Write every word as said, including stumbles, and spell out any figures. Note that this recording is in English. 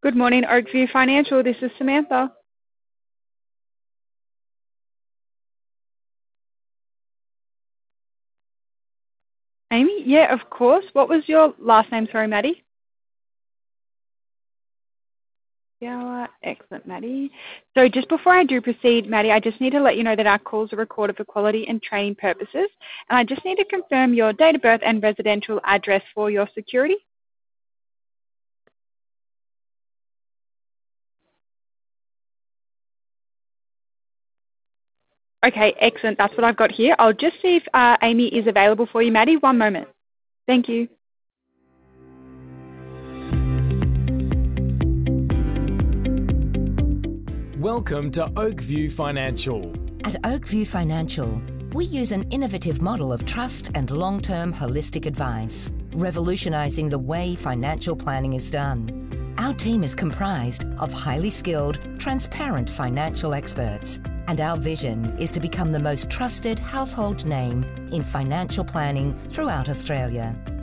Good morning, Oakview Financial. This is Samantha. Amy? Yeah, of course. What was your last name? Sorry, Maddie. Yeah, excellent, Maddie. So just before I do proceed, Maddie, I just need to let you know that our calls are recorded for quality and training purposes. And I just need to confirm your date of birth and residential address for your security. Okay, excellent. That's what I've got here. I'll just see if uh, Amy is available for you, Maddie. One moment. Thank you. Welcome to Oakview Financial. At Oakview Financial, we use an innovative model of trust and long-term holistic advice, revolutionizing the way financial planning is done. Our team is comprised of highly skilled, transparent financial experts, and our vision is to become the most trusted household name in financial planning throughout Australia.